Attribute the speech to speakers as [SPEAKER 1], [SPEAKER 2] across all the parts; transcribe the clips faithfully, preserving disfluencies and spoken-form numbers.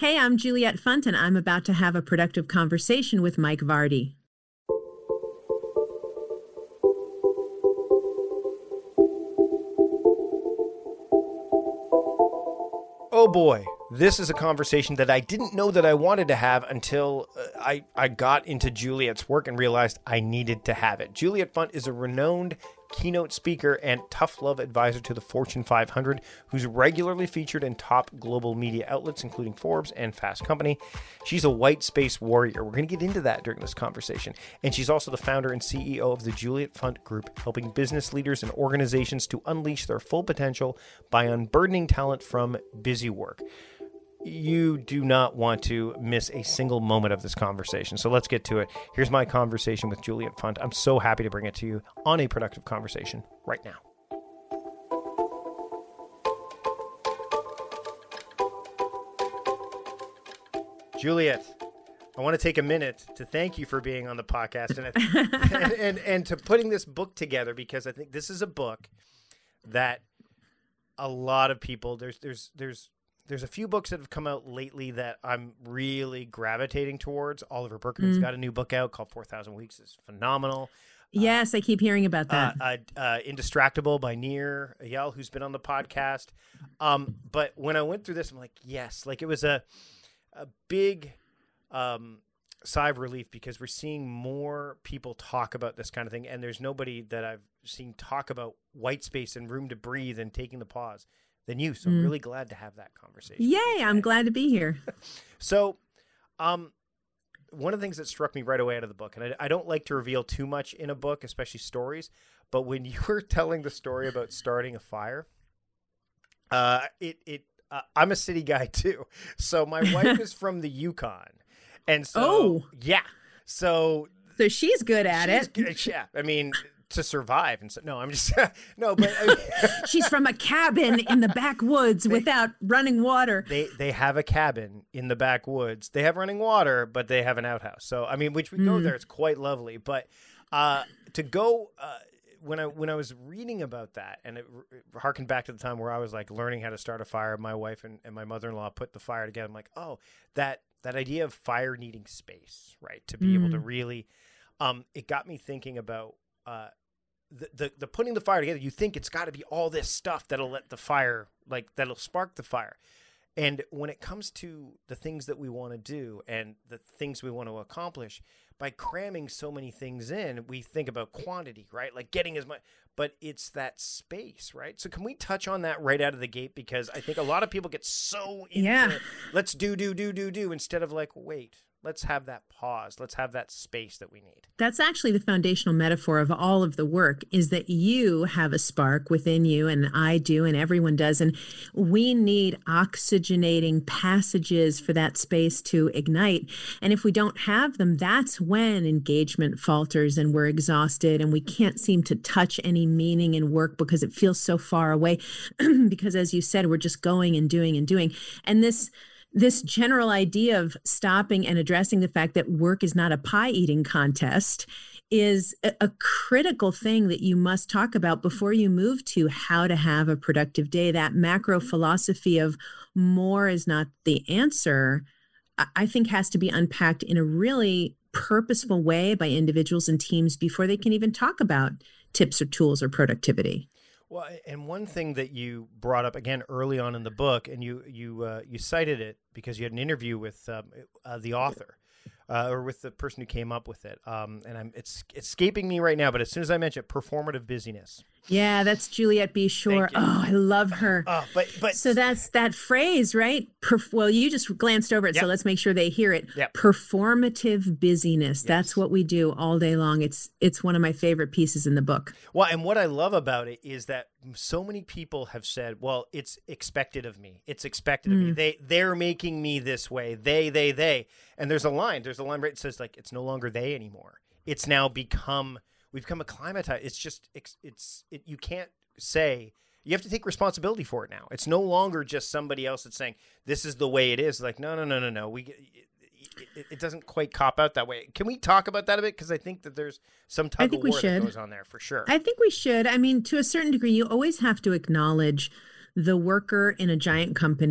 [SPEAKER 1] Hey, I'm Juliet Funt, and I'm about to have a productive conversation with Mike Vardy.
[SPEAKER 2] Oh boy, this is a conversation that I didn't know that I wanted to have until uh, I, I got into Juliet's work and realized I needed to have it. Juliet Funt is a renowned keynote speaker and tough love advisor to the Fortune five hundred, who's regularly featured in top global media outlets, including Forbes and Fast Company. She's a white space warrior. We're going to get into that during this conversation. And she's also the founder and C E O of the Juliet Funt Group, helping business leaders and organizations to unleash their full potential by unburdening talent from busy work. You do not want to miss a single moment of this conversation. So let's get to it. Here's my conversation with Juliet Funt. I'm so happy to bring it to you on A Productive Conversation right now. Juliet, I want to take a minute to thank you for being on the podcast and, and, and, and to putting this book together, because I think this is a book that a lot of people, there's, there's, there's, There's a few books that have come out lately that I'm really gravitating towards. Oliver Burkeman's mm. got a new book out called four thousand Weeks. It's phenomenal.
[SPEAKER 1] Yes, uh, I keep hearing about that.
[SPEAKER 2] Uh, uh, uh, Indistractable by Nir Eyal, who's been on the podcast. Um, but when I went through this, I'm like, yes, like it was a a big um, sigh of relief, because we're seeing more people talk about this kind of thing. And there's nobody that I've seen talk about white space and room to breathe and taking the pause than you. So mm. I'm really glad to have that conversation.
[SPEAKER 1] Yay, I'm glad to be here.
[SPEAKER 2] So um, one of the things that struck me right away out of the book, and I, I don't like to reveal too much in a book, especially stories, but when you were telling the story about starting a fire, uh, it, it, uh, I'm a city guy too. So my wife is from the Yukon. And so,
[SPEAKER 1] oh.
[SPEAKER 2] yeah. So,
[SPEAKER 1] so she's good at
[SPEAKER 2] she's
[SPEAKER 1] it.
[SPEAKER 2] Good, yeah. I mean, to survive. And so, no, I'm just, no, but I mean,
[SPEAKER 1] she's from a cabin in the backwoods they, without running water.
[SPEAKER 2] They they have a cabin in the backwoods. They have running water, but they have an outhouse. So, I mean, which we mm. go there, it's quite lovely. But uh, to go, uh, when I when I was reading about that, and it, it harkened back to the time where I was like learning how to start a fire, my wife and, and my mother-in-law put the fire together. I'm like, oh, that that idea of fire needing space, right? To be mm. able to really, um, it got me thinking about, uh, The, the the putting the fire together. You think it's got to be all this stuff that'll let the fire, like that'll spark the fire. And when it comes to the things that we want to do and the things we want to accomplish, by cramming so many things in, we think about quantity, right? Like getting as much, but it's that space, right? So can we touch on that right out of the gate? Because I think a lot of people get so into
[SPEAKER 1] yeah.
[SPEAKER 2] let's do, do, do, do, do, instead of like, wait, let's have that pause. Let's have that space that we need.
[SPEAKER 1] That's actually the foundational metaphor of all of the work, is that you have a spark within you, and I do, and everyone does. And we need oxygenating passages for that space to ignite. And if we don't have them, that's when engagement falters and we're exhausted and we can't seem to touch any meaning in work because it feels so far away. Because as you said, we're just going and doing and doing. And this This general idea of stopping and addressing the fact that work is not a pie eating contest is a, a critical thing that you must talk about before you move to how to have a productive day. That macro philosophy of more is not the answer, I think has to be unpacked in a really purposeful way by individuals and teams before they can even talk about tips or tools or productivity.
[SPEAKER 2] Well, and one thing that you brought up again early on in the book, and you you uh, you cited it because you had an interview with um, uh, the author, uh, or with the person who came up with it. Um, and I'm it's escaping me right now, but as soon as I mention it, performative busyness.
[SPEAKER 1] Yeah, that's Juliet B. Shore. Oh, I love her.
[SPEAKER 2] Uh, but but
[SPEAKER 1] so that's that phrase, right? Perf- well, you just glanced over it, yep. So let's make sure they hear it.
[SPEAKER 2] Yep.
[SPEAKER 1] Performative busyness. Yes. That's what we do all day long. It's it's one of my favorite pieces in the book.
[SPEAKER 2] Well, and what I love about it is that so many people have said, "Well, it's expected of me. It's expected mm. of me. They they're making me this way. They they they." And there's a line. There's a line right that says like, "It's no longer they anymore. It's now become." We've become acclimatized. It's just, it's, it's it, you can't say, you have to take responsibility for it now. It's no longer just somebody else that's saying, this is the way it is. Like, no, no, no, no, no. We, it, it, it doesn't quite cop out that way. Can we talk about that a bit? Because I think that there's some tug of war that goes on there for sure.
[SPEAKER 1] I think we should. I mean, to a certain degree, you always have to acknowledge the worker in a giant company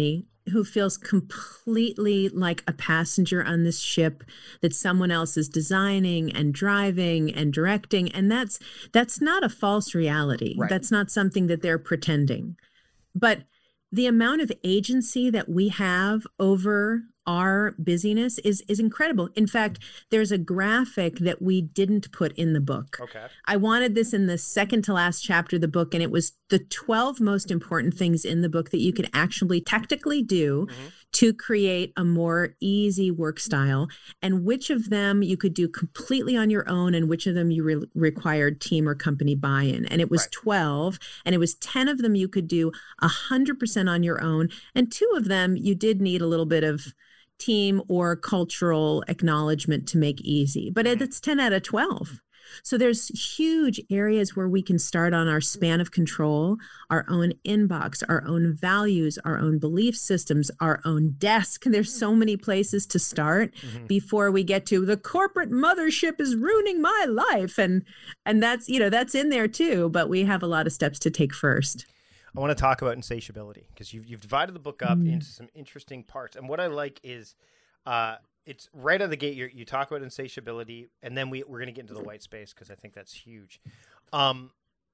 [SPEAKER 1] who feels completely like a passenger on this ship that someone else is designing and driving and directing. And that's that's not a false reality.
[SPEAKER 2] Right.
[SPEAKER 1] That's not something that they're pretending. But the amount of agency that we have over our busyness is is incredible. In fact, there's a graphic that we didn't put in the book.
[SPEAKER 2] Okay.
[SPEAKER 1] I wanted this in the second to last chapter of the book, and it was the twelve most important things in the book that you could actually technically do mm-hmm. to create a more easy work style, and which of them you could do completely on your own and which of them you re- required team or company buy-in. And it was right. twelve, and it was ten of them you could do one hundred percent on your own, and two of them you did need a little bit of team or cultural acknowledgement to make easy. But it's ten out of twelve. So there's huge areas where we can start on our span of control, our own inbox, our own values, our own belief systems, our own desk. There's so many places to start mm-hmm. before we get to the corporate mothership is ruining my life. And and that's, you know, that's in there too, but we have a lot of steps to take first.
[SPEAKER 2] I want to talk about insatiability because you've, you've divided the book up mm. into some interesting parts. And what I like is uh, it's right out of the gate. You're, you talk about insatiability, and then we, we're going to get into the white space because I think that's huge. Um,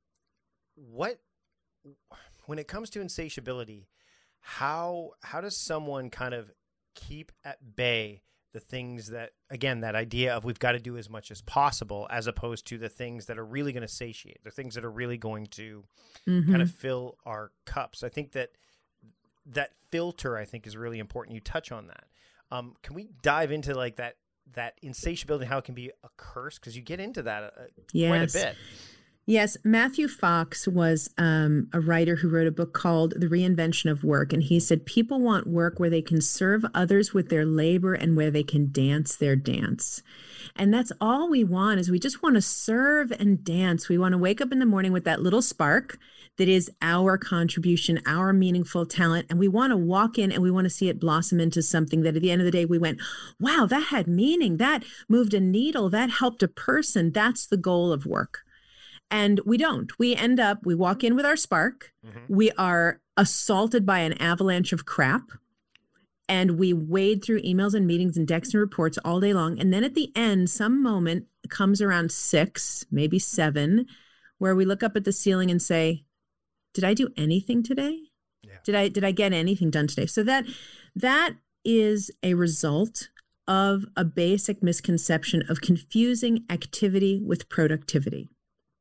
[SPEAKER 2] what, when it comes to insatiability, how how does someone kind of keep at bay the things that, again, that idea of we've got to do as much as possible as opposed to the things that are really going to satiate, the things that are really going to mm-hmm. kind of fill our cups. I think that that filter, I think, is really important. You touch on that. Um, can we dive into like that, that insatiability, how it can be a curse? Because you get into that uh,
[SPEAKER 1] yes.
[SPEAKER 2] quite a bit.
[SPEAKER 1] Yes, Matthew Fox was um, a writer who wrote a book called The Reinvention of Work. And he said, people want work where they can serve others with their labor and where they can dance their dance. And that's all we want is we just want to serve and dance. We want to wake up in the morning with that little spark that is our contribution, our meaningful talent. And we want to walk in and we want to see it blossom into something that at the end of the day, we went, wow, that had meaning. That moved a needle. That helped a person. That's the goal of work. And we don't. We end up, we walk in with our spark. Mm-hmm. We are assaulted by an avalanche of crap. And we wade through emails and meetings and decks and reports all day long. And then at the end, some moment comes around six, maybe seven, where we look up at the ceiling and say, did I do anything today? Yeah. Did I did I get anything done today? So that that is a result of a basic misconception of confusing activity with productivity.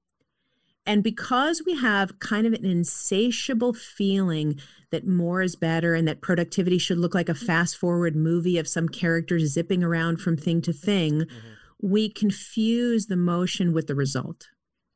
[SPEAKER 1] And because we have kind of an insatiable feeling that more is better and that productivity should look like a fast forward movie of some characters zipping around from thing to thing, mm-hmm. we confuse the motion with the result.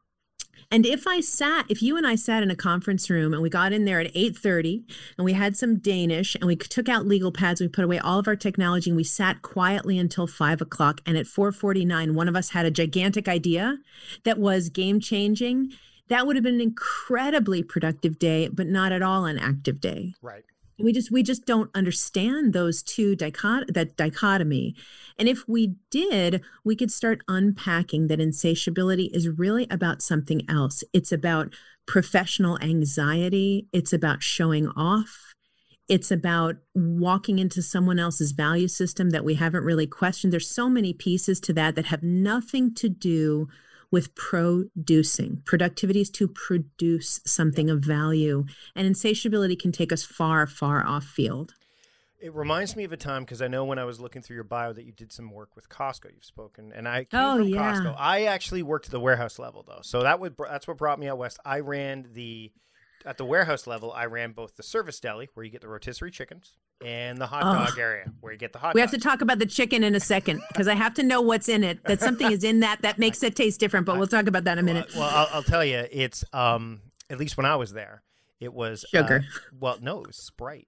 [SPEAKER 1] And if I sat, if you and I sat in a conference room and we got in there at eight thirty and we had some Danish and we took out legal pads, we put away all of our technology and we sat quietly until five o'clock. And at four forty-nine, one of us had a gigantic idea that was game changing. That would have been an incredibly productive day, but not at all an active day.
[SPEAKER 2] Right.
[SPEAKER 1] We just we just don't understand those two dichot- that dichotomy. And if we did, we could start unpacking that insatiability is really about something else. It's about professional anxiety. It's about showing off. It's about walking into someone else's value system that we haven't really questioned. There's so many pieces to that that have nothing to do with producing. Productivity is to produce something of value, and insatiability can take us far, far off field.
[SPEAKER 2] It reminds me of a time, because I know when I was looking through your bio that you did some work with Costco. You've spoken, and I came
[SPEAKER 1] oh,
[SPEAKER 2] from
[SPEAKER 1] yeah.
[SPEAKER 2] Costco. I actually worked at the warehouse level, though, so that would that's what brought me out west. I ran the at the warehouse level. I ran both the service deli, where you get the rotisserie chickens, and the hot dog oh. area, where you get the hot.
[SPEAKER 1] We
[SPEAKER 2] dogs.
[SPEAKER 1] have to talk about the chicken in a second, because I have to know what's in it. That something is in that that makes it taste different. But we'll talk about that in a minute.
[SPEAKER 2] Well, well I'll, I'll tell you, it's um at least when I was there, it was
[SPEAKER 1] sugar.
[SPEAKER 2] Uh, well, no, it was Sprite.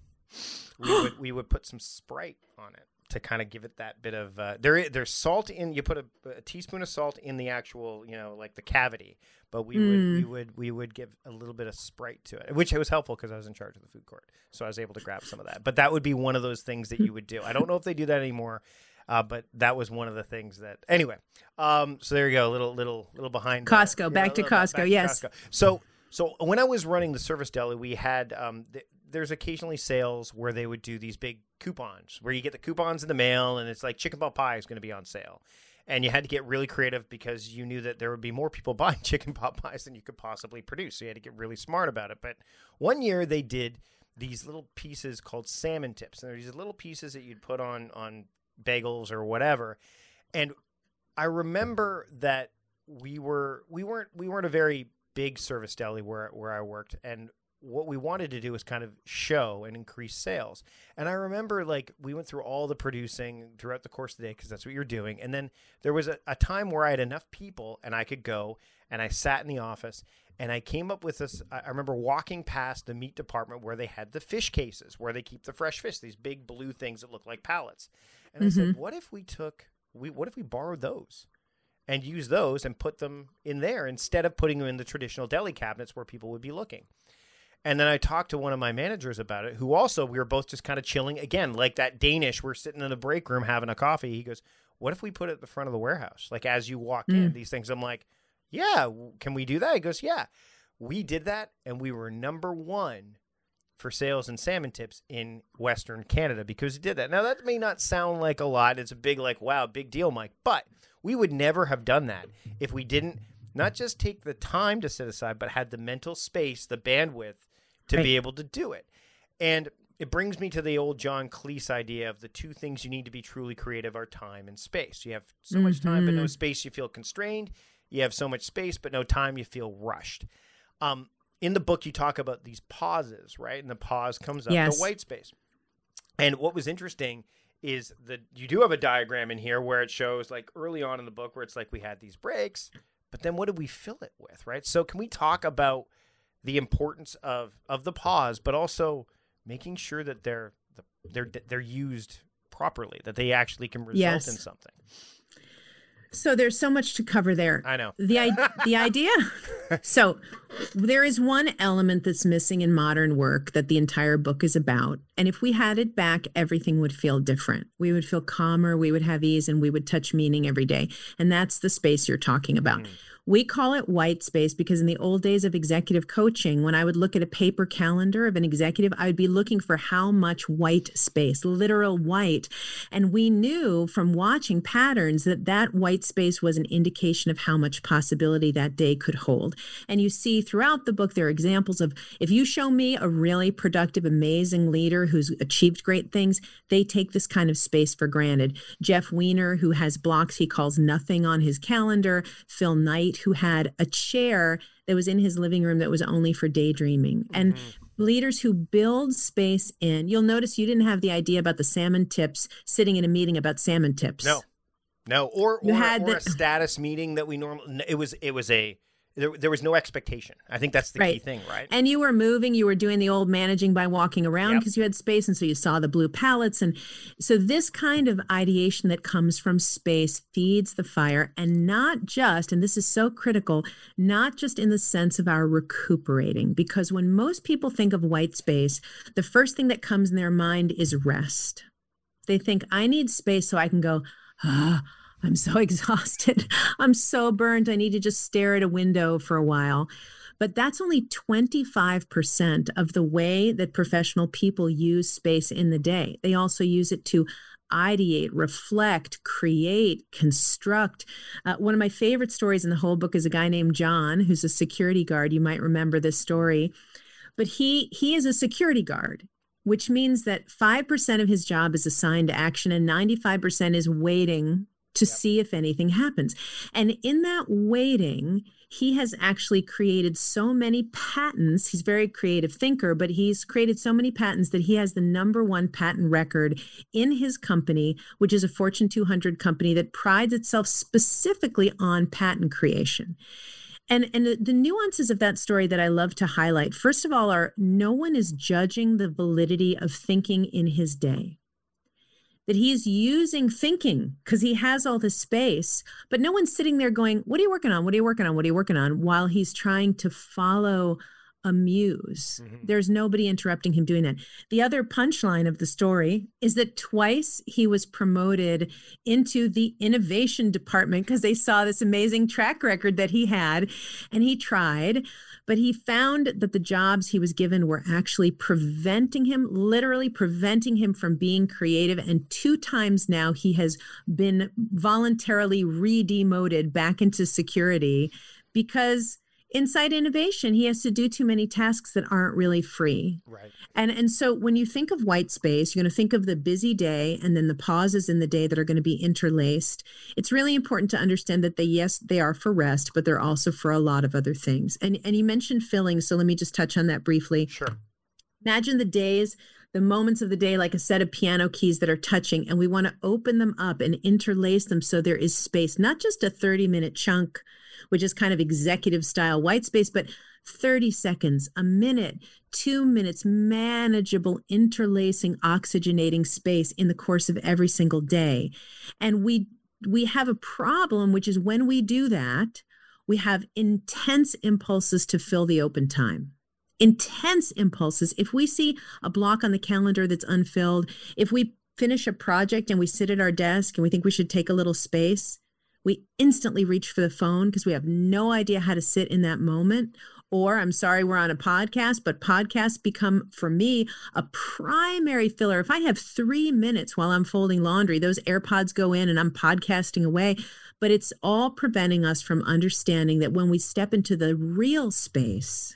[SPEAKER 2] We would we would put some Sprite on it to kind of give it that bit of uh, there. There's salt in. You put a, a teaspoon of salt in the actual, you know, like the cavity. But we mm. would we would we would give a little bit of Sprite to it, which was helpful because I was in charge of the food court, so I was able to grab some of that. But that would be one of those things that you would do. I don't know if they do that anymore, uh, but that was one of the things that. Anyway, um, so there you go, little little little behind
[SPEAKER 1] Costco.
[SPEAKER 2] The,
[SPEAKER 1] back
[SPEAKER 2] know,
[SPEAKER 1] to Costco.
[SPEAKER 2] Back
[SPEAKER 1] yes.
[SPEAKER 2] To Costco. So so when I was running the service deli, we had um, the, there's occasionally sales where they would do these big coupons where you get the coupons in the mail and it's like chicken pot pie is going to be on sale. And you had to get really creative because you knew that there would be more people buying chicken pot pies than you could possibly produce. So you had to get really smart about it. But one year they did these little pieces called salmon tips. And they're these little pieces that you'd put on, on bagels or whatever. And I remember that we were, we weren't, we weren't a very big service deli where, where I worked. And what we wanted to do was kind of show and increase sales. And I remember like we went through all the producing throughout the course of the day because that's what you're doing. And then there was a, a time where I had enough people and I could go and I sat in the office and I came up with this. I remember walking past the meat department where they had the fish cases where they keep the fresh fish, these big blue things that look like pallets. And mm-hmm. I said, what if we took, we, what if we borrowed those and use those and put them in there instead of putting them in the traditional deli cabinets where people would be looking? And then I talked to one of my managers about it, who also, we were both just kind of chilling. Again, like that Danish, we're sitting in a break room having a coffee. He goes, what if we put it at the front of the warehouse? Like as you walk mm. in, these things. I'm like, yeah, can we do that? He goes, yeah. We did that, and we were number one for sales and salmon tips in Western Canada because he did that. Now, that may not sound like a lot. It's a big, like, wow, big deal, Mike. But we would never have done that if we didn't not just take the time to set aside, but had the mental space, the bandwidth, to right. be able to do it. And it brings me to the old John Cleese idea of the two things you need to be truly creative are time and space. You have so mm-hmm. much time, but no space, you feel constrained. You have so much space, but no time, you feel rushed. Um, in the book, you talk about these pauses, right? And the pause comes up, yes. the white space. And what was interesting is that you do have a diagram in here where it shows like early on in the book where it's like we had these breaks, but then what did we fill it with, right? So can we talk about the importance of of the pause, but also making sure that they're they're they're used properly, that they actually can result yes. in something.
[SPEAKER 1] So there's so much to cover there.
[SPEAKER 2] I know.
[SPEAKER 1] The the idea. So there is one element that's missing in modern work that the entire book is about. And if we had it back, everything would feel different. We would feel calmer, we would have ease, and we would touch meaning every day. And that's the space you're talking about. Mm. We call it white space because in the old days of executive coaching, when I would look at a paper calendar of an executive, I would be looking for how much white space, literal white. And we knew from watching patterns that that white space was an indication of how much possibility that day could hold. And you see throughout the book, there are examples of if you show me a really productive, amazing leader who's achieved great things, they take this kind of space for granted. Jeff Weiner, who has blocks he calls nothing on his calendar, Phil Knight, who had a chair that was in his living room that was only for daydreaming. And mm-hmm. leaders who build space in, you'll notice you didn't have the idea about the salmon tips sitting in a meeting about salmon tips.
[SPEAKER 2] No, no, or, or, or the, a status meeting that we normally, it was, it was a, There, there was no expectation. I think that's the right. key thing, right?
[SPEAKER 1] And you were moving, you were doing the old managing by walking around because yep. you had space. And so you saw the blue pallets. And so this kind of ideation that comes from space feeds the fire, and not just, and this is so critical, not just in the sense of our recuperating, because when most people think of white space, the first thing that comes in their mind is rest. They think, I need space so I can go, ah, I'm so exhausted. I'm so burned. I need to just stare at a window for a while. But that's only twenty-five percent of the way that professional people use space in the day. They also use it to ideate, reflect, create, construct. Uh, one of my favorite stories in the whole book is a guy named John, who's a security guard. You might remember this story. But he he is a security guard, which means that five percent of his job is assigned to action and ninety-five percent is waiting to yep. see if anything happens. And in that waiting, he has actually created so many patents. He's a very creative thinker, but he's created so many patents that he has the number one patent record in his company, which is a Fortune two hundred company that prides itself specifically on patent creation. And, and the, the nuances of that story that I love to highlight, first of all, are no one is judging the validity of thinking in his day. That he's using thinking because he has all this space, but no one's sitting there going, what are you working on? What are you working on? What are you working on? While he's trying to follow amuse.
[SPEAKER 2] Mm-hmm.
[SPEAKER 1] There's nobody interrupting him doing that. The other punchline of the story is that twice he was promoted into the innovation department because they saw this amazing track record that he had, and he tried, but he found that the jobs he was given were actually preventing him, literally preventing him from being creative. And two times now he has been voluntarily re-demoted back into security because inside innovation, he has to do too many tasks that aren't really free.
[SPEAKER 2] Right.
[SPEAKER 1] And and so when you think of white space, you're going to think of the busy day and then the pauses in the day that are going to be interlaced. It's really important to understand that they, yes, they are for rest, but they're also for a lot of other things. And and you mentioned filling, so let me just touch on that briefly.
[SPEAKER 2] Sure.
[SPEAKER 1] Imagine the days, the moments of the day, like a set of piano keys that are touching, and we want to open them up and interlace them so there is space, not just a thirty minute chunk, which is kind of executive style white space, but thirty seconds, a minute, two minutes, manageable, interlacing, oxygenating space in the course of every single day. And we we have a problem, which is when we do that, we have intense impulses to fill the open time. Intense impulses. If we see a block on the calendar that's unfilled, if we finish a project and we sit at our desk and we think we should take a little space, we instantly reach for the phone because we have no idea how to sit in that moment. Or, I'm sorry, we're on a podcast, but podcasts become, for me, a primary filler. If I have three minutes while I'm folding laundry, those AirPods go in and I'm podcasting away. But it's all preventing us from understanding that when we step into the real space,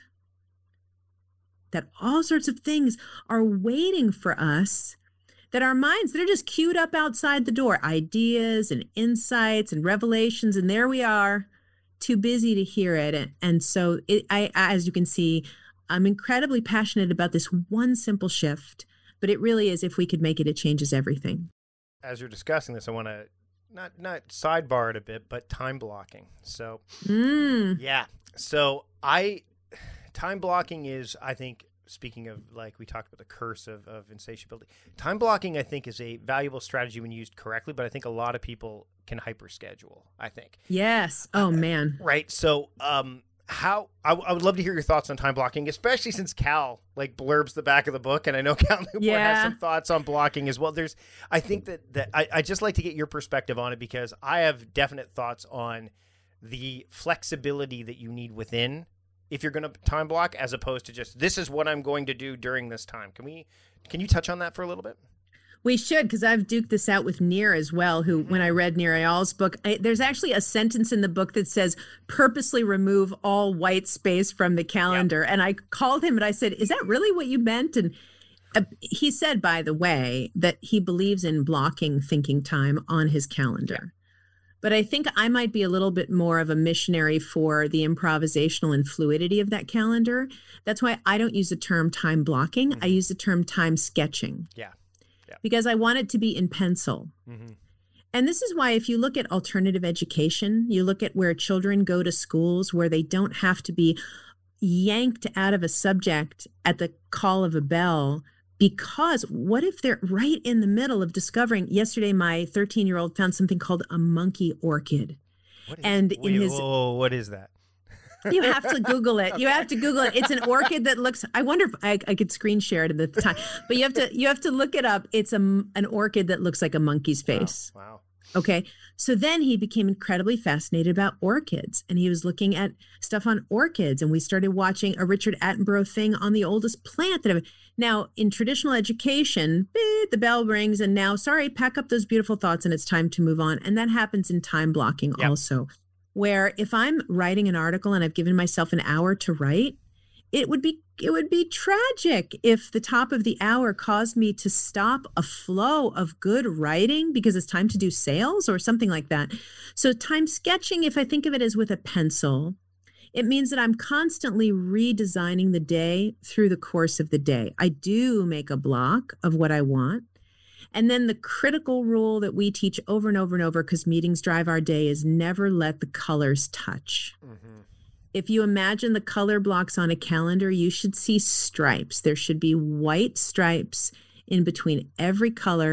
[SPEAKER 1] that all sorts of things are waiting for us, that our minds, they're just queued up outside the door, ideas and insights and revelations, and there we are, too busy to hear it. And, and so, it, I, as you can see, I'm incredibly passionate about this one simple shift, but it really is, if we could make it, it changes everything.
[SPEAKER 2] As you're discussing this, I want to not not sidebar it a bit, but time blocking. So,
[SPEAKER 1] Mm.
[SPEAKER 2] yeah. So I, time blocking is, I think, speaking of, like we talked about the curse of, of insatiability, time blocking, I think, is a valuable strategy when used correctly, but I think a lot of people can hyperschedule, I think.
[SPEAKER 1] Yes. Oh, man.
[SPEAKER 2] Right. So um, how, I, I would love to hear your thoughts on time blocking, especially since Cal like blurbs the back of the book. And I know Cal Newport
[SPEAKER 1] Yeah.
[SPEAKER 2] has some thoughts on blocking as well. There's, I think that, that I, I just like to get your perspective on it because I have definite thoughts on the flexibility that you need within if you're going to time block, as opposed to just, this is what I'm going to do during this time. Can we, can you touch on that for a little bit?
[SPEAKER 1] We should, because I've duked this out with Nir as well, who, when I read Nir Eyal's book, I, there's actually a sentence in the book that says, purposely remove all white space from the calendar. Yep. And I called him and I said, is that really what you meant? And uh, he said, by the way, that he believes in blocking thinking time on his calendar. Yep. But I think I might be a little bit more of a missionary for the improvisational and fluidity of that calendar. That's why I don't use the term time blocking. Mm-hmm. I use the term time sketching.
[SPEAKER 2] Yeah. Yeah.
[SPEAKER 1] Because I want it to be in pencil. Mm-hmm. And this is why, if you look at alternative education, you look at where children go to schools where they don't have to be yanked out of a subject at the call of a bell. Because what if they're right in the middle of discovering? Yesterday, my thirteen-year-old found something called a monkey orchid.
[SPEAKER 2] What is,
[SPEAKER 1] and
[SPEAKER 2] wait,
[SPEAKER 1] in his,
[SPEAKER 2] whoa, what is that?
[SPEAKER 1] You have to Google it. You have to Google it. It's an orchid that looks, I wonder if I, I could screen share it at the time, but you have to, you have to look it up. It's a, an orchid that looks like a monkey's face.
[SPEAKER 2] Wow. Wow.
[SPEAKER 1] Okay. So then he became incredibly fascinated about orchids, and he was looking at stuff on orchids, and we started watching a Richard Attenborough thing on the oldest plant that I've, now in traditional education, beep, the bell rings, and now, sorry, pack up those beautiful thoughts and it's time to move on. And that happens in time blocking yep. also, where if I'm writing an article and I've given myself an hour to write, it would be it would be tragic if the top of the hour caused me to stop a flow of good writing because it's time to do sales or something like that. So time sketching, if I think of it as with a pencil, it means that I'm constantly redesigning the day through the course of the day. I do make a block of what I want. And then the critical rule that we teach over and over and over, because meetings drive our day, is never let the colors touch. Mm-hmm. If you imagine the color blocks on a calendar, you should see stripes. There should be white stripes in between every color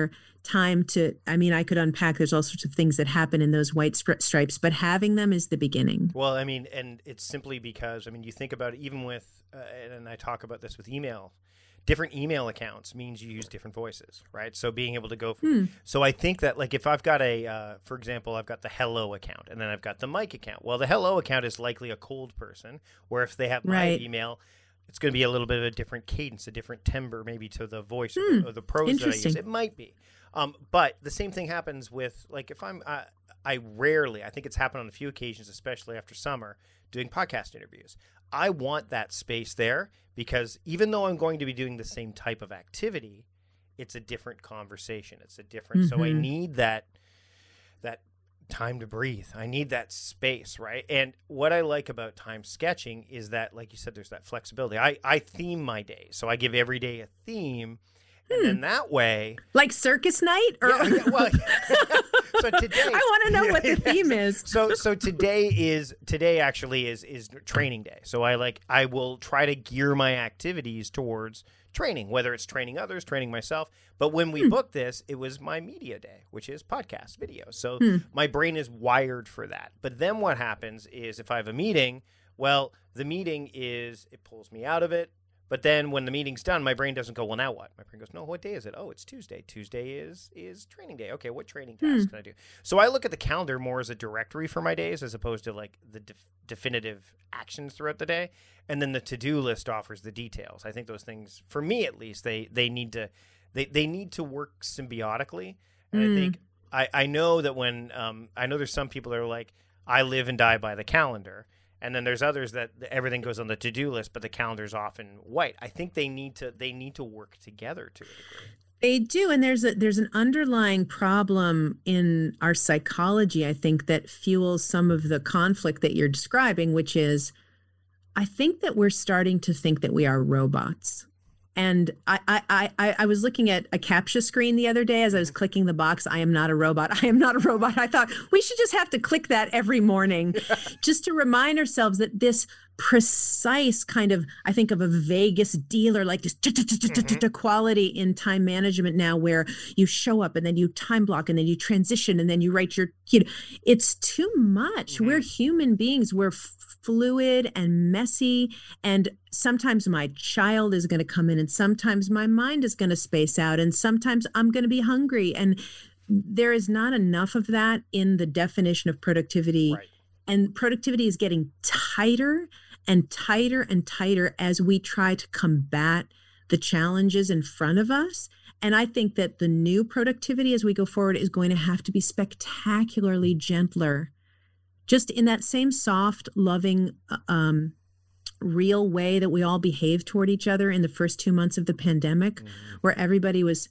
[SPEAKER 1] time to, I mean, I could unpack, there's all sorts of things that happen in those white stri- stripes, but having them is the beginning.
[SPEAKER 2] Well, I mean, and it's simply because, I mean, you think about it, even with, uh, and I talk about this with email, different email accounts means you use different voices, right? So being able to go from, hmm. so I think that like if I've got a, uh, for example, I've got the hello account and then I've got the Mike account. Well, the hello account is likely a cold person, where if they have my right. email, it's going to be a little bit of a different cadence, a different timbre maybe to the voice hmm. or, the, or the prose that I use. It might be. Um, but the same thing happens with, like, if I'm, uh, I rarely, I think it's happened on a few occasions, especially after summer, doing podcast interviews. I want that space there because even though I'm going to be doing the same type of activity, it's a different conversation. It's a different, mm-hmm. so I need that, that time to breathe. I need that space, right? And what I like about time sketching is that, like you said, there's that flexibility. I, I theme my day. So I give every day a theme. And hmm. then that way,
[SPEAKER 1] like circus night, or
[SPEAKER 2] yeah, yeah, well, so today I
[SPEAKER 1] want to know what the theme is.
[SPEAKER 2] So, so today is today actually is is training day. So I like I will try to gear my activities towards training, whether it's training others, training myself. But when we hmm. booked this, it was my media day, which is podcast video. So hmm. my brain is wired for that. But then what happens is if I have a meeting, well, the meeting is it pulls me out of it. But then when the meeting's done, my brain doesn't go, well, now what? My brain goes, no, what day is it? Oh, it's Tuesday. Tuesday is is training day. Okay, what training tasks hmm. can I do? So I look at the calendar more as a directory for my days as opposed to like the def- definitive actions throughout the day. And then the to-do list offers the details. I think those things, for me at least, they they need to they, they need to work symbiotically. And mm. I think I, I know that when um, I know there's some people that are like, I live and die by the calendar. And then there's others that everything goes on the to-do list, but the calendar's often white. I think they need to they need to work together to a degree.
[SPEAKER 1] They do, and there's a there's an underlying problem in our psychology, I think, that fuels some of the conflict that you're describing, which is, I think that we're starting to think that we are robots. And I, I, I, I was looking at a CAPTCHA screen the other day as I was clicking the box, I am not a robot. I am not a robot. I thought we should just have to click that every morning just to remind ourselves that this precise kind of, I think of a Vegas dealer, like this quality in time management now where you show up and then you time block and then you transition and then you write your, you know, it's too much. We're human beings. We're fluid and messy, and sometimes my child is going to come in and sometimes my mind is going to space out and sometimes I'm going to be hungry, and there is not enough of that in the definition of productivity. Right. And productivity is getting tighter and tighter and tighter as we try to combat the challenges in front of us. And I think that the new productivity as we go forward is going to have to be spectacularly gentler. Just in that same soft, loving, um, real way that we all behaved toward each other in the first two months of the pandemic, mm-hmm. where everybody was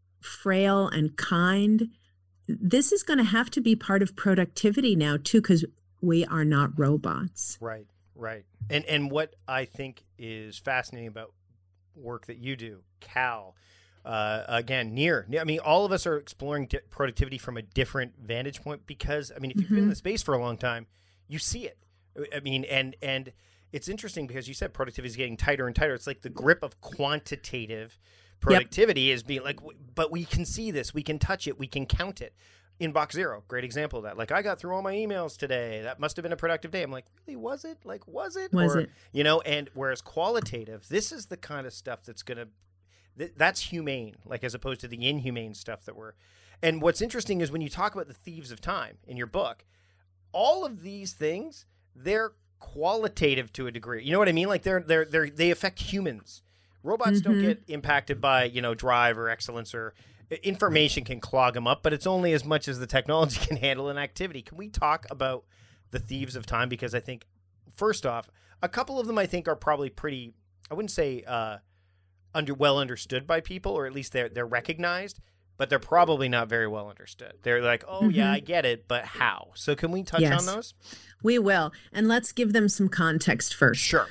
[SPEAKER 1] frail and kind. This is going to have to be part of productivity now, too, because we are not robots.
[SPEAKER 2] Right, right. And and what I think is fascinating about work that you do, Cal, Uh, again, near, I mean, all of us are exploring di- productivity from a different vantage point because, I mean, if you've mm-hmm. been in the space for a long time, you see it. I mean, and and it's interesting because you said productivity is getting tighter and tighter. It's like the grip of quantitative productivity yep. is being like, but we can see this, we can touch it, we can count it. Inbox Zero, great example of that. Like, I got through all my emails today. That must have been a productive day. I'm like, really, was it? Like, was it?
[SPEAKER 1] Was
[SPEAKER 2] or,
[SPEAKER 1] it?
[SPEAKER 2] You know, and whereas qualitative, this is the kind of stuff that's going to, th- that's humane, like as opposed to the inhumane stuff that we're, and what's interesting is when you talk about the thieves of time in your book, all of these things, they're qualitative to a degree. You know what I mean? Like they're, they're, they're, they affect humans. Robots mm-hmm. don't get impacted by, you know, drive or excellence or information can clog them up, but it's only as much as the technology can handle an activity. Can we talk about the thieves of time? Because I think, first off, a couple of them I think are probably pretty, I wouldn't say uh, under well understood by people, or at least they're they're recognized, but they're probably not very well understood. They're like, oh, mm-hmm. yeah, I get it, but how? So can we touch
[SPEAKER 1] yes.
[SPEAKER 2] on those?
[SPEAKER 1] We will. And let's give them some context first.
[SPEAKER 2] Sure.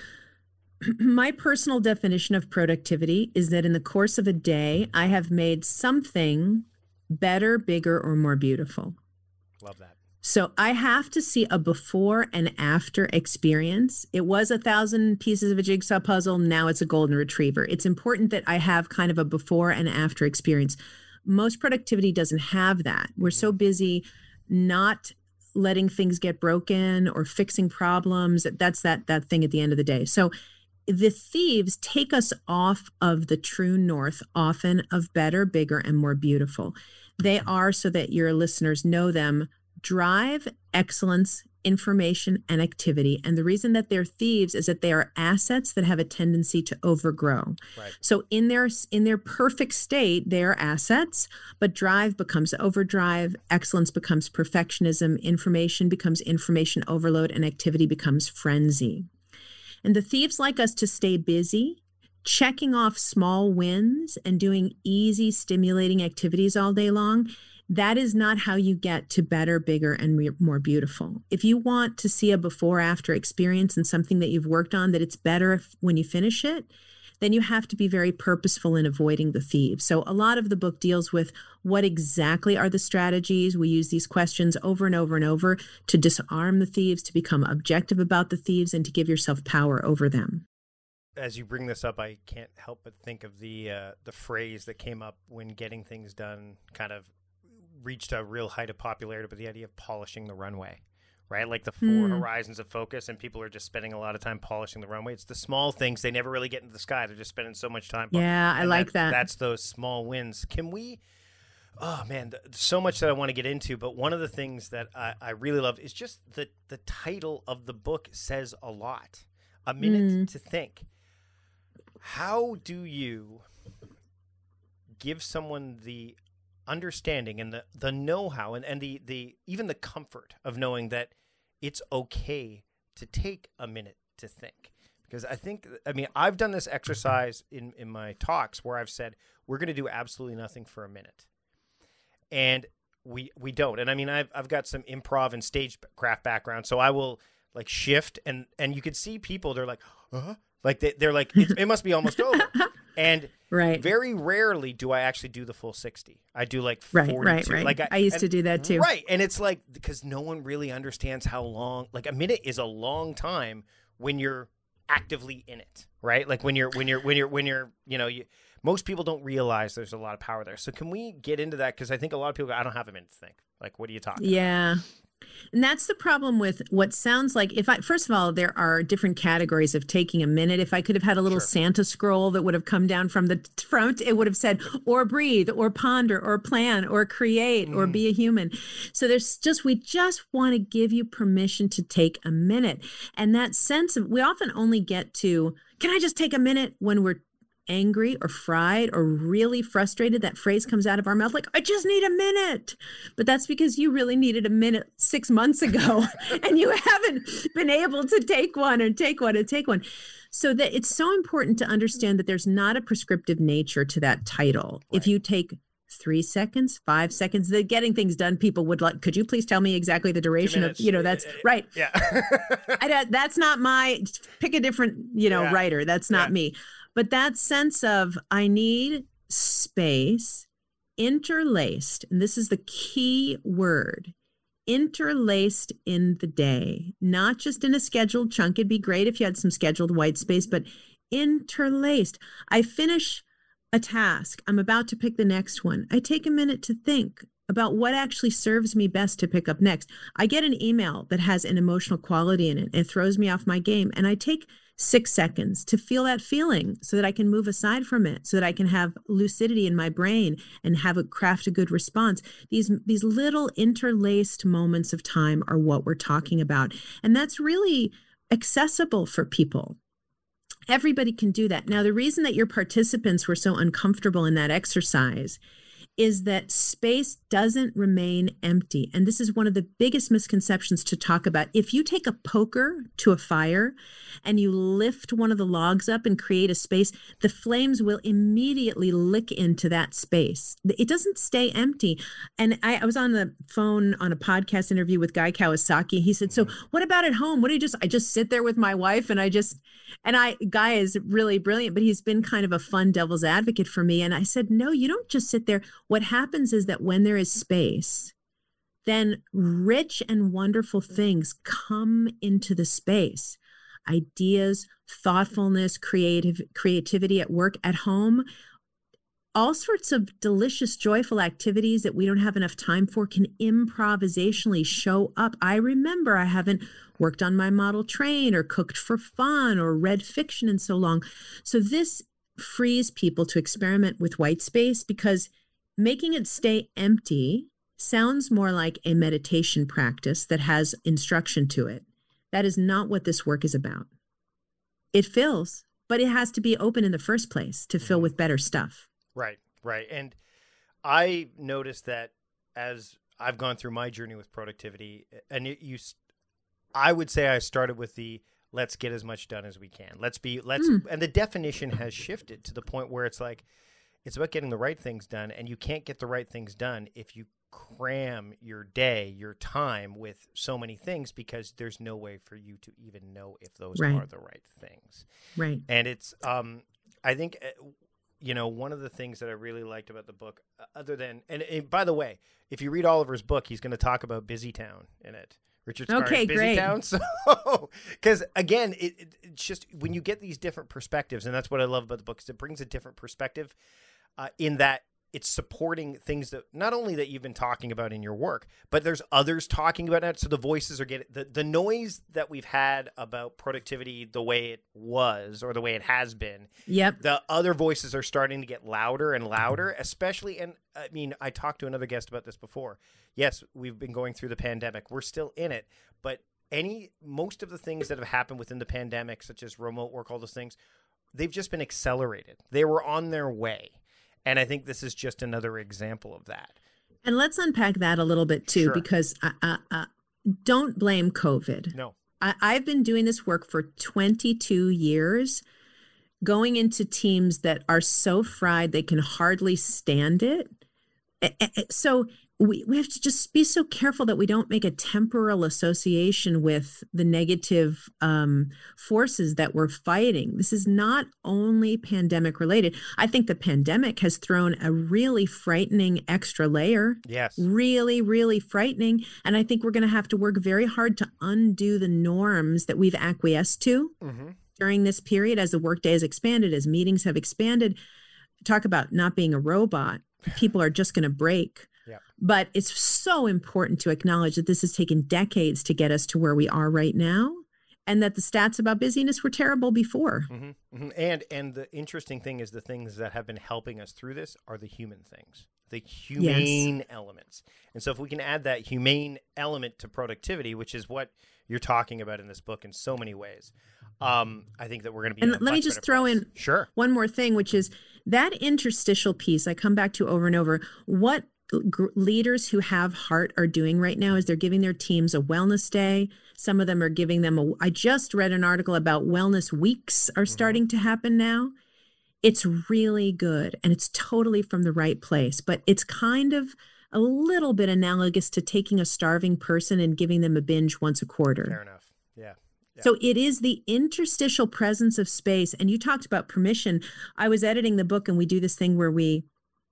[SPEAKER 1] My personal definition of productivity is that in the course of a day, I have made something better, bigger, or more beautiful.
[SPEAKER 2] Love that.
[SPEAKER 1] So I have to see a before and after experience. It was a thousand pieces of a jigsaw puzzle. Now it's a golden retriever. It's important that I have kind of a before and after experience. Most productivity doesn't have that. We're so busy not letting things get broken or fixing problems. That's that that thing at the end of the day. So the thieves take us off of the true north, often of better, bigger, and more beautiful. They are, so that your listeners know them, drive, excellence, information, and activity. And the reason that they're thieves is that they are assets that have a tendency to overgrow.
[SPEAKER 2] Right.
[SPEAKER 1] So in their in their perfect state, they are assets, but drive becomes overdrive, excellence becomes perfectionism, information becomes information overload, and activity becomes frenzy. And the thieves like us to stay busy, checking off small wins and doing easy, stimulating activities all day long. That is not how you get to better, bigger, and re- more beautiful. If you want to see a before-after experience and something that you've worked on, that it's better if, when you finish it, then you have to be very purposeful in avoiding the thieves. So a lot of the book deals with what exactly are the strategies. We use these questions over and over and over to disarm the thieves, to become objective about the thieves, and to give yourself power over them.
[SPEAKER 2] As you bring this up, I can't help but think of the uh, the phrase that came up when getting things done kind of reached a real height of popularity, but the idea of polishing the runway, right? Like the four mm. horizons of focus, and people are just spending a lot of time polishing the runway. It's the small things. They never really get into the sky. They're just spending so much time.
[SPEAKER 1] Yeah, I like that, that.
[SPEAKER 2] That's those small wins. Can we, oh man, th- so much that I want to get into, but one of the things that I, I really love is just the, the title of the book says a lot. A Minute mm. to Think. How do you give someone the understanding and the, the know-how and, and the, the even the comfort of knowing that it's okay to take a minute to think? Because I think, I mean, I've done this exercise in, in my talks where I've said, we're going to do absolutely nothing for a minute. And we we don't. And I mean, I've, I've got some improv and stagecraft background, so I will like shift and, and you could see people, they're like, uh-huh. Like they, they're like, it, it must be almost over. And
[SPEAKER 1] right.
[SPEAKER 2] very rarely do I actually do the full sixty. I do like forty-two.
[SPEAKER 1] Right, right, right.
[SPEAKER 2] Like I,
[SPEAKER 1] I used
[SPEAKER 2] and,
[SPEAKER 1] to do that too.
[SPEAKER 2] Right. And it's like, because no one really understands how long, like a minute is a long time when you're actively in it, right? Like when you're, when you're, when you're, when you're, you know, you, most people don't realize there's a lot of power there. So can we get into that? Because I think a lot of people go, I don't have a minute to think. Like, what are you talking
[SPEAKER 1] yeah.
[SPEAKER 2] about?
[SPEAKER 1] And that's the problem with what sounds like, if I, first of all, there are different categories of taking a minute. If I could have had a little
[SPEAKER 2] Sure.
[SPEAKER 1] Santa scroll that would have come down from the front, it would have said, or breathe, or ponder, or plan, or create, mm. or be a human. So there's just, we just want to give you permission to take a minute. And that sense of, we often only get to, can I just take a minute when we're angry or fried or really frustrated? That phrase comes out of our mouth like, I just need a minute. But that's because you really needed a minute six months ago and you haven't been able to take one and take one and take one. So that it's so important to understand that there's not a prescriptive nature to that title. Right. If you take three seconds, five seconds, the getting things done, people would like, could you please tell me exactly the duration of, you know, that's right.
[SPEAKER 2] Yeah.
[SPEAKER 1] I, that's not my, pick a different, you know,
[SPEAKER 2] yeah.
[SPEAKER 1] writer. That's not
[SPEAKER 2] yeah.
[SPEAKER 1] me. But that sense of, I need space interlaced, and this is the key word, interlaced in the day, not just in a scheduled chunk. It'd be great if you had some scheduled white space, but interlaced. I finish a task. I'm about to pick the next one. I take a minute to think about what actually serves me best to pick up next. I get an email that has an emotional quality in it. It throws me off my game, and I take six seconds to feel that feeling so that I can move aside from it, so that I can have lucidity in my brain and have a craft a good response. These, these little interlaced moments of time are what we're talking about. And that's really accessible for people. Everybody can do that. Now, the reason that your participants were so uncomfortable in that exercise is that space doesn't remain empty. And this is one of the biggest misconceptions to talk about. If you take a poker to a fire and you lift one of the logs up and create a space, the flames will immediately lick into that space. It doesn't stay empty. And I, I was on the phone on a podcast interview with Guy Kawasaki. He said, so what about at home? What do you just, I just sit there with my wife and I just, and I, Guy is really brilliant, but he's been kind of a fun devil's advocate for me. And I said, no, you don't just sit there. What happens is that when there is space, then rich and wonderful things come into the space. Ideas, thoughtfulness, creative creativity at work, at home. all sorts of delicious, joyful activities that we don't have enough time for can improvisationally show up. I remember I haven't worked on my model train or cooked for fun or read fiction in so long. So this frees people to experiment with white space, because making it stay empty sounds more like a meditation practice that has instruction to it. That is not what this work is about. It fills, but it has to be open in the first place to fill with better stuff.
[SPEAKER 2] Right, right. And I noticed that as I've gone through my journey with productivity, and it, you, I would say I started with the let's get as much done as we can. Let's be, let's, mm. and the definition has shifted to the point where it's like, it's about getting the right things done, and you can't get the right things done if you cram your day, your time with so many things, because there's no way for you to even know if those right. are the right things.
[SPEAKER 1] Right.
[SPEAKER 2] And it's, um, I think, you know, one of the things that I really liked about the book, other than, and, and by the way, if you read Oliver's book, he's going to talk about Busytown in it. Richard Scar's
[SPEAKER 1] okay,
[SPEAKER 2] Busytown. So, because again, it, it, it's just when you get these different perspectives, and that's what I love about the book, is it brings a different perspective uh, in that it's supporting things that not only that you've been talking about in your work, but there's others talking about it. So the voices are getting the, the noise that we've had about productivity, the way it was or the way it has been.
[SPEAKER 1] Yep.
[SPEAKER 2] The other voices are starting to get louder and louder, especially. And I mean, I talked to another guest about this before. Yes, we've been going through the pandemic. We're still in it, but any, most of the things that have happened within the pandemic, such as remote work, all those things, they've just been accelerated. They were on their way. And I think this is just another example of that.
[SPEAKER 1] And let's unpack that a little bit too, sure. because uh, uh, uh, don't blame COVID.
[SPEAKER 2] No.
[SPEAKER 1] I, I've been doing this work for twenty-two years, going into teams that are so fried they can hardly stand it. So we, we have to just be so careful that we don't make a temporal association with the negative um, forces that we're fighting. This is not only pandemic related. I think the pandemic has thrown a really frightening extra layer.
[SPEAKER 2] Yes.
[SPEAKER 1] Really, really frightening. And I think we're going to have to work very hard to undo the norms that we've acquiesced to mm-hmm. during this period as the workday has expanded, as meetings have expanded. Talk about not being a robot. People are just going to break.
[SPEAKER 2] Yeah.
[SPEAKER 1] But it's so important to acknowledge that this has taken decades to get us to where we are right now, and that the stats about busyness were terrible before.
[SPEAKER 2] Mm-hmm, mm-hmm. And and the interesting thing is the things that have been helping us through this are the human things, the humane yes. elements. And so if we can add that humane element to productivity, which is what you're talking about in this book in so many ways, um, I think that we're going to be.
[SPEAKER 1] And
[SPEAKER 2] in a
[SPEAKER 1] let
[SPEAKER 2] much
[SPEAKER 1] me just
[SPEAKER 2] better
[SPEAKER 1] throw
[SPEAKER 2] place.
[SPEAKER 1] in
[SPEAKER 2] sure.
[SPEAKER 1] one more thing, which is that interstitial piece I come back to over and over. What g- leaders who have heart are doing right now is they're giving their teams a wellness day. Some of them are giving them a, I just read an article about wellness weeks are starting mm-hmm. to happen now. It's really good. And it's totally from the right place, but it's kind of a little bit analogous to taking a starving person and giving them a binge once a quarter.
[SPEAKER 2] Fair enough. Yeah. Yeah.
[SPEAKER 1] So it is the interstitial presence of space. And you talked about permission. I was editing the book, and we do this thing where we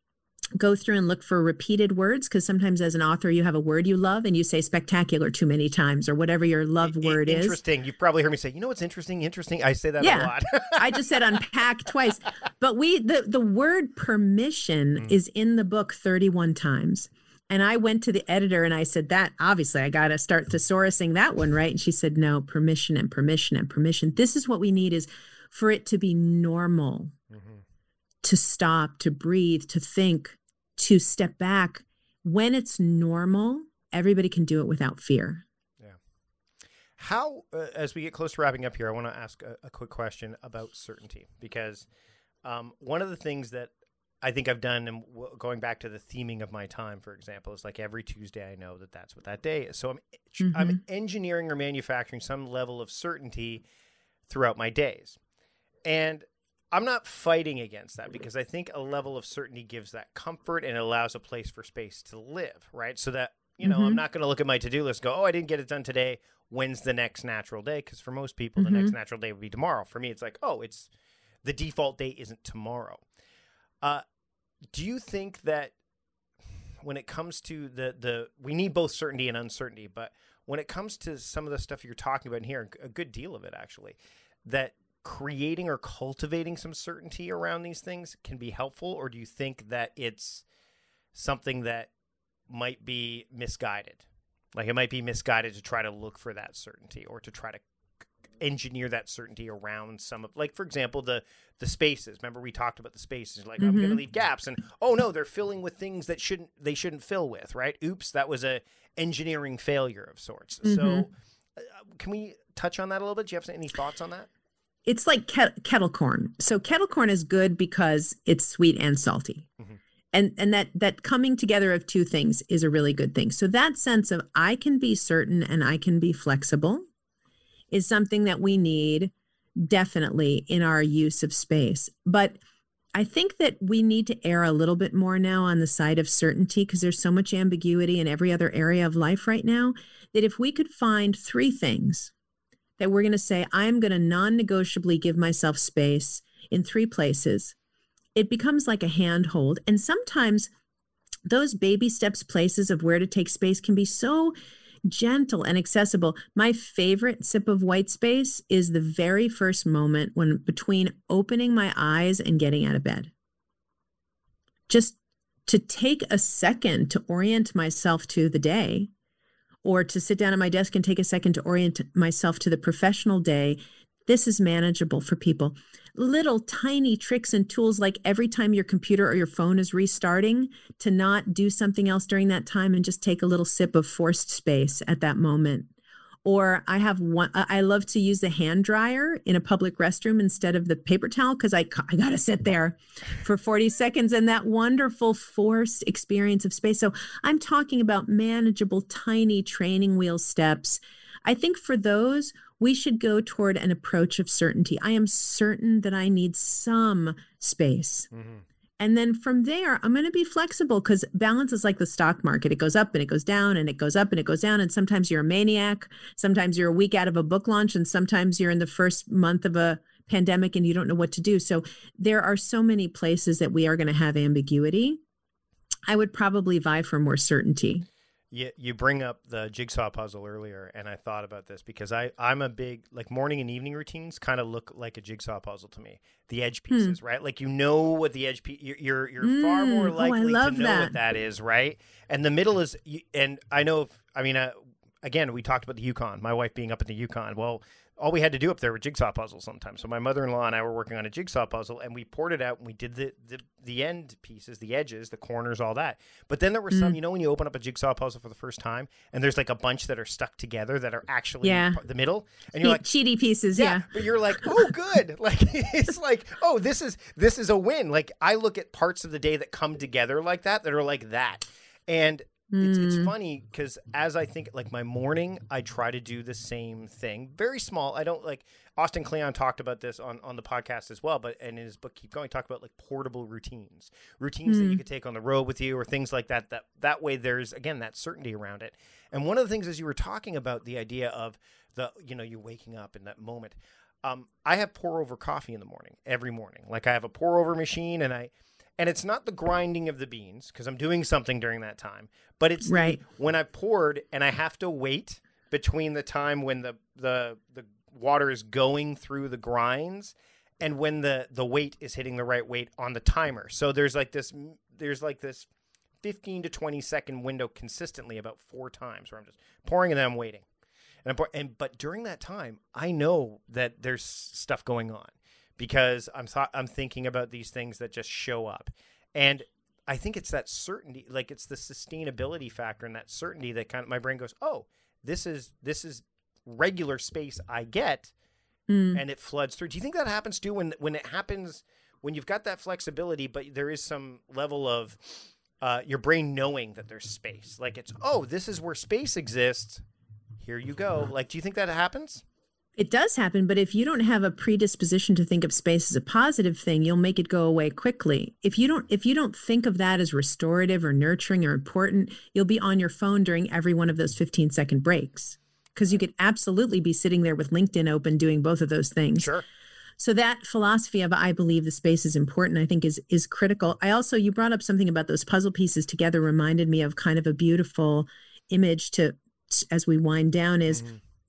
[SPEAKER 1] go through and look for repeated words, because sometimes as an author, you have a word you love and you say spectacular too many times, or whatever your love
[SPEAKER 2] it,
[SPEAKER 1] word
[SPEAKER 2] interesting.
[SPEAKER 1] is.
[SPEAKER 2] Interesting. You've probably heard me say, you know what's interesting? Interesting. I say that
[SPEAKER 1] yeah.
[SPEAKER 2] a lot.
[SPEAKER 1] I just said unpack twice. But we the, the word permission mm. is in the book thirty-one times. And I went to the editor and I said, that obviously I got to start thesaurusing that one, right? And she said, no, permission and permission and permission. This is what we need, is for it to be normal, mm-hmm. to stop, to breathe, to think, to step back. When it's normal, everybody can do it without fear.
[SPEAKER 2] Yeah. How, uh, as we get close to wrapping up here, I want to ask a, a quick question about certainty, because um, one of the things that I think I've done, and going back to the theming of my time, for example, is like every Tuesday I know that that's what that day is. So I'm mm-hmm. I'm engineering or manufacturing some level of certainty throughout my days. And I'm not fighting against that, because I think a level of certainty gives that comfort and allows a place for space to live, right? So that, you know, mm-hmm. I'm not going to look at my to-do list and go, oh, I didn't get it done today. When's the next natural day? Because for most people, mm-hmm. the next natural day would be tomorrow. For me, it's like, oh, it's the default day isn't tomorrow. Uh, do you think that when it comes to the, the, we need both certainty and uncertainty, but when it comes to some of the stuff you're talking about in here, a good deal of it actually, that creating or cultivating some certainty around these things can be helpful, or do you think that it's something that might be misguided? Like it might be misguided to try to look for that certainty or to try to engineer that certainty around some of, like, for example, the the spaces. Remember we talked about the spaces, like, mm-hmm. I'm going to leave gaps, and oh no, they're filling with things that shouldn't they shouldn't fill with, right? Oops, that was a engineering failure of sorts. Mm-hmm. So uh, can we touch on that a little bit? Do you have any thoughts on that?
[SPEAKER 1] It's like ket- kettle corn. So kettle corn is good because it's sweet and salty. Mm-hmm. And and that that coming together of two things is a really good thing. So that sense of I can be certain and I can be flexible is something that we need definitely in our use of space. But I think that we need to err a little bit more now on the side of certainty, because there's so much ambiguity in every other area of life right now, that if we could find three things that we're going to say, I'm going to non-negotiably give myself space in three places, it becomes like a handhold. And sometimes those baby steps places of where to take space can be so gentle and accessible. My favorite sip of white space is the very first moment when between opening my eyes and getting out of bed. Just to take a second to orient myself to the day, or to sit down at my desk and take a second to orient myself to the professional day. This is manageable for people. Little tiny tricks and tools, like every time your computer or your phone is restarting, to not do something else during that time and just take a little sip of forced space at that moment. Or I have one, I love to use the hand dryer in a public restroom instead of the paper towel, because I, I got to sit there for forty seconds and that wonderful forced experience of space. So I'm talking about manageable, tiny training wheel steps. I think for those, we should go toward an approach of certainty. I am certain that I need some space. Mm-hmm. And then from there, I'm going to be flexible, because balance is like the stock market. It goes up and it goes down and it goes up and it goes down. And sometimes you're a maniac. Sometimes you're a week out of a book launch. And sometimes you're in the first month of a pandemic and you don't know what to do. So there are so many places that we are going to have ambiguity. I would probably vie for more certainty.
[SPEAKER 2] You, you bring up the jigsaw puzzle earlier, and I thought about this because I, I'm a big, like, morning and evening routines kind of look like a jigsaw puzzle to me. The edge pieces, hmm. right? Like, you know what the edge piece, you're, you're, you're mm. far more likely
[SPEAKER 1] oh,
[SPEAKER 2] to know
[SPEAKER 1] that.
[SPEAKER 2] what that is, right? And the middle is, and I know, if, I mean, uh, again, we talked about the Yukon, my wife being up in the Yukon. Well, all we had to do up there were jigsaw puzzles sometimes. So my mother-in-law and I were working on a jigsaw puzzle, and we poured it out, and we did the the, the end pieces, the edges, the corners, all that. But then there were some, mm. you know, when you open up a jigsaw puzzle for the first time, and there's like a bunch that are stuck together that are actually
[SPEAKER 1] yeah.
[SPEAKER 2] the middle, and you're like
[SPEAKER 1] cheaty pieces, yeah, yeah.
[SPEAKER 2] But you're like, oh, good. Like it's like, oh, this is this is a win. Like I look at parts of the day that come together like that, that are like that, and. It's, it's funny because as I think, like my morning, I try to do the same thing. Very small. I don't like Austin Kleon talked about this on, on the podcast as well, but and in his book, Keep Going, talked about like portable routines, routines mm. that you could take on the road with you or things like that. That that way there's, again, that certainty around it. And one of the things as you were talking about the idea of the, you know, you waking up in that moment. Um, I have pour over coffee in the morning, every morning. Like I have a pour over machine and I, And it's not the grinding of the beans because I'm doing something during that time, but it's
[SPEAKER 1] right.
[SPEAKER 2] the, when I poured and I have to wait between the time when the, the, the water is going through the grinds and when the, the weight is hitting the right weight on the timer. So there's like this, there's like this fifteen to twenty second window consistently about four times where I'm just pouring and then I'm waiting. And, I'm pour- and but during that time, I know that there's stuff going on. Because I'm th- I'm thinking about these things that just show up. And I think it's that certainty, like it's the sustainability factor and that certainty that kind of my brain goes, oh, this is this is regular space I get mm. and it floods through. Do you think that happens too when when it happens, when you've got that flexibility, but there is some level of uh, your brain knowing that there's space? Like it's, oh, this is where space exists. Here you go. Like, do you think that happens?
[SPEAKER 1] It does happen, but if you don't have a predisposition to think of space as a positive thing, you'll make it go away quickly. If you don't, if you don't think of that as restorative or nurturing or important, you'll be on your phone during every one of those fifteen second breaks, because you could absolutely be sitting there with LinkedIn open doing both of those things.
[SPEAKER 2] Sure.
[SPEAKER 1] So that philosophy of I believe the space is important, I think is is critical. I also, you brought up something about those puzzle pieces together, reminded me of kind of a beautiful image to, as we wind down, is mm-hmm.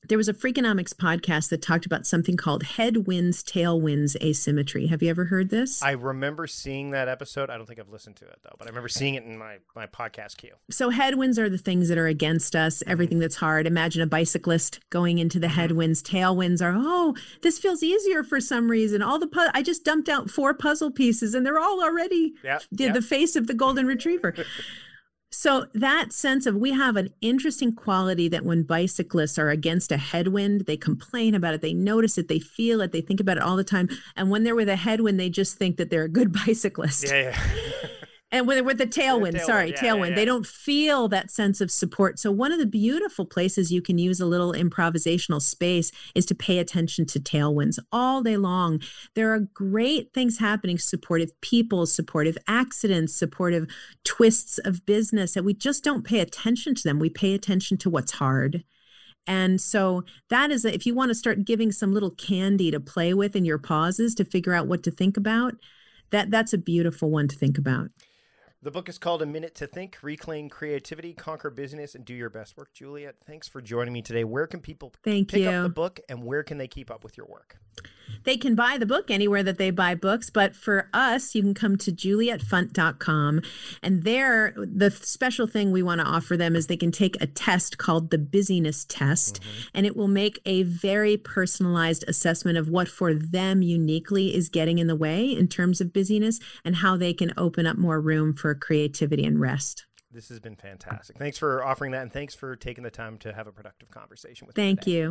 [SPEAKER 1] there was a Freakonomics podcast that talked about something called headwinds, tailwinds asymmetry. Have you ever heard this?
[SPEAKER 2] I remember seeing that episode. I don't think I've listened to it, though, but I remember seeing it in my, my podcast queue.
[SPEAKER 1] So headwinds are the things that are against us, everything that's hard. Imagine a bicyclist going into the headwinds. Tailwinds are, oh, this feels easier for some reason. All the pu- I just dumped out four puzzle pieces, and they're all already
[SPEAKER 2] yep,
[SPEAKER 1] the,
[SPEAKER 2] yep.
[SPEAKER 1] the face of the golden retriever. So that sense of, we have an interesting quality that when bicyclists are against a headwind, they complain about it, they notice it, they feel it, they think about it all the time. And when they're with a headwind, they just think that they're a good bicyclist.
[SPEAKER 2] Yeah, yeah.
[SPEAKER 1] And when they're with the tailwind,
[SPEAKER 2] tailwind
[SPEAKER 1] sorry,
[SPEAKER 2] yeah,
[SPEAKER 1] tailwind,
[SPEAKER 2] yeah, yeah.
[SPEAKER 1] they don't feel that sense of support. So one of the beautiful places you can use a little improvisational space is to pay attention to tailwinds all day long. There are great things happening, supportive people, supportive accidents, supportive twists of business, that we just don't pay attention to them. We pay attention to what's hard. And so that is, a, if you want to start giving some little candy to play with in your pauses to figure out what to think about, that that's a beautiful one to think about.
[SPEAKER 2] The book is called A Minute to Think, Reclaim Creativity, Conquer Business, and Do Your Best Work. Juliet, thanks for joining me today. Where can people
[SPEAKER 1] Thank
[SPEAKER 2] pick
[SPEAKER 1] you.
[SPEAKER 2] up the book, and where can they keep up with your work?
[SPEAKER 1] They can buy the book anywhere that they buy books, but for us, you can come to juliet funt dot com. And there, the special thing we want to offer them is they can take a test called the Busyness Test, mm-hmm. and it will make a very personalized assessment of what for them uniquely is getting in the way in terms of busyness, and how they can open up more room for creativity and rest.
[SPEAKER 2] This has been fantastic. Thanks for offering that, and thanks for taking the time to have a productive conversation with
[SPEAKER 1] me.
[SPEAKER 2] me
[SPEAKER 1] Thank you.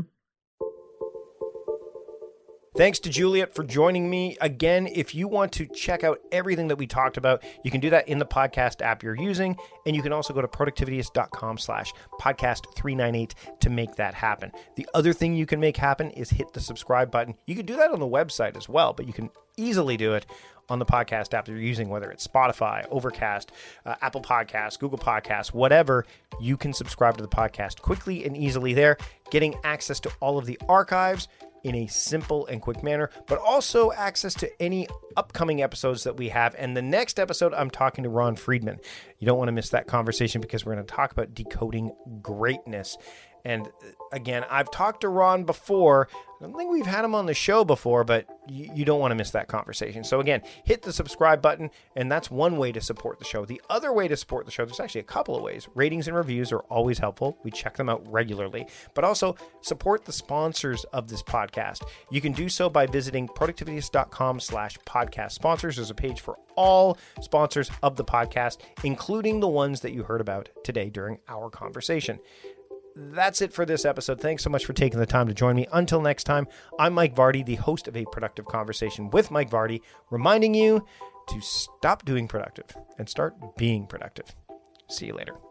[SPEAKER 2] Thanks to Juliet for joining me. Again, if you want to check out everything that we talked about, you can do that in the podcast app you're using. And you can also go to productivityist.com slash podcast 398 to make that happen. The other thing you can make happen is hit the subscribe button. You can do that on the website as well, but you can easily do it on the podcast app that you're using, whether it's Spotify, Overcast, uh, Apple Podcasts, Google Podcasts, whatever. You can subscribe to the podcast quickly and easily there, getting access to all of the archives in a simple and quick manner, but also access to any upcoming episodes that we have. And the next episode, I'm talking to Ron Friedman. You don't want to miss that conversation, because we're going to talk about decoding greatness. And again, I've talked to Ron before. I don't think we've had him on the show before, but you, you don't want to miss that conversation. So again, hit the subscribe button, and that's one way to support the show. The other way to support the show, there's actually a couple of ways. Ratings and reviews are always helpful. We check them out regularly. But also support the sponsors of this podcast. You can do so by visiting productivityist.com slash podcast sponsors. There's a page for all sponsors of the podcast, including the ones that you heard about today during our conversation. That's it for this episode. Thanks so much for taking the time to join me. Until next time, I'm Mike Vardy, the host of A Productive Conversation with Mike Vardy, reminding you to stop doing productive and start being productive. See you later.